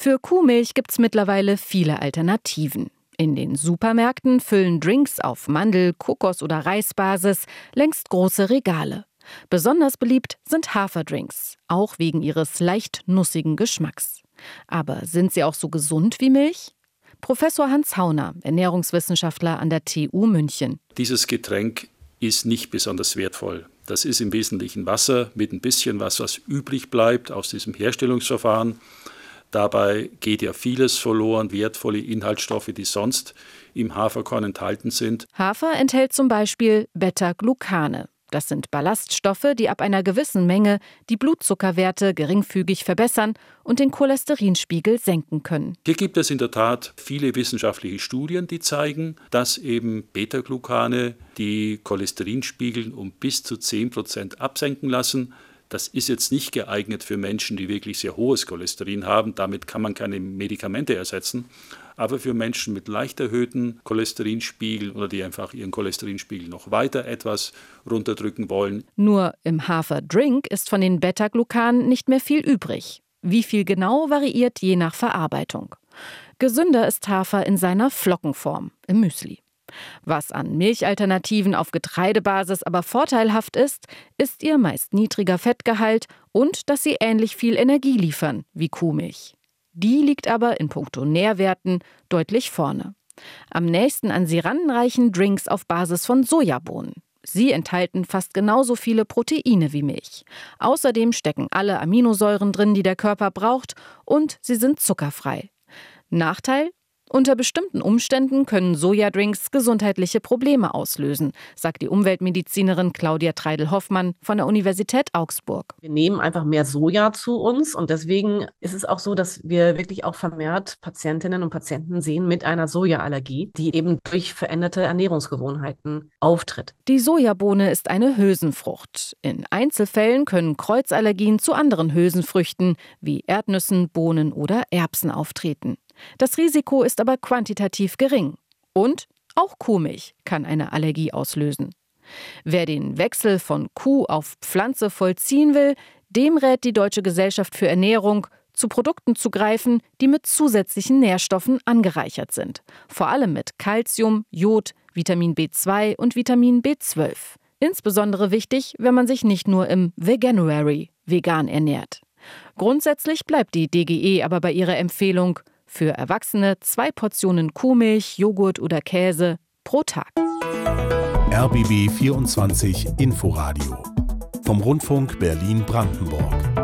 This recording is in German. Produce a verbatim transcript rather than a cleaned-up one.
Für Kuhmilch gibt's mittlerweile viele Alternativen. In den Supermärkten füllen Drinks auf Mandel-, Kokos- oder Reisbasis längst große Regale. Besonders beliebt sind Haferdrinks, auch wegen ihres leicht nussigen Geschmacks. Aber sind sie auch so gesund wie Milch? Professor Hans Hauner, Ernährungswissenschaftler an der T U München. Dieses Getränk ist nicht besonders wertvoll. Das ist im Wesentlichen Wasser mit ein bisschen was, was übrig bleibt aus diesem Herstellungsverfahren. Dabei geht ja vieles verloren, wertvolle Inhaltsstoffe, die sonst im Haferkorn enthalten sind. Hafer enthält zum Beispiel Beta-Glucane. Das sind Ballaststoffe, die ab einer gewissen Menge die Blutzuckerwerte geringfügig verbessern und den Cholesterinspiegel senken können. Hier gibt es in der Tat viele wissenschaftliche Studien, die zeigen, dass eben Beta-Glucane die Cholesterinspiegel um bis zu zehn Prozent absenken lassen. Das ist jetzt nicht geeignet für Menschen, die wirklich sehr hohes Cholesterin haben. Damit kann man keine Medikamente ersetzen. Aber für Menschen mit leicht erhöhten Cholesterinspiegel oder die einfach ihren Cholesterinspiegel noch weiter etwas runterdrücken wollen. Nur im Haferdrink ist von den Beta-Glucanen nicht mehr viel übrig. Wie viel genau variiert je nach Verarbeitung. Gesünder ist Hafer in seiner Flockenform, im Müsli. Was an Milchalternativen auf Getreidebasis aber vorteilhaft ist, ist ihr meist niedriger Fettgehalt und dass sie ähnlich viel Energie liefern wie Kuhmilch. Die liegt aber in puncto Nährwerten deutlich vorne. Am nächsten an sie ran reichen Drinks auf Basis von Sojabohnen. Sie enthalten fast genauso viele Proteine wie Milch. Außerdem stecken alle Aminosäuren drin, die der Körper braucht, und sie sind zuckerfrei. Nachteil? Unter bestimmten Umständen können Sojadrinks gesundheitliche Probleme auslösen, sagt die Umweltmedizinerin Claudia Treidel-Hoffmann von der Universität Augsburg. Wir nehmen einfach mehr Soja zu uns und deswegen ist es auch so, dass wir wirklich auch vermehrt Patientinnen und Patienten sehen mit einer Sojaallergie, die eben durch veränderte Ernährungsgewohnheiten auftritt. Die Sojabohne ist eine Hülsenfrucht. In Einzelfällen können Kreuzallergien zu anderen Hülsenfrüchten wie Erdnüssen, Bohnen oder Erbsen auftreten. Das Risiko ist aber quantitativ gering. Und auch Kuhmilch kann eine Allergie auslösen. Wer den Wechsel von Kuh auf Pflanze vollziehen will, dem rät die Deutsche Gesellschaft für Ernährung, zu Produkten zu greifen, die mit zusätzlichen Nährstoffen angereichert sind. Vor allem mit Calcium, Jod, Vitamin B zwei und Vitamin B zwölf. Insbesondere wichtig, wenn man sich nicht nur im Veganuary vegan ernährt. Grundsätzlich bleibt die D G E aber bei ihrer Empfehlung, für Erwachsene zwei Portionen Kuhmilch, Joghurt oder Käse pro Tag. R B B vierundzwanzig Inforadio vom Rundfunk Berlin-Brandenburg.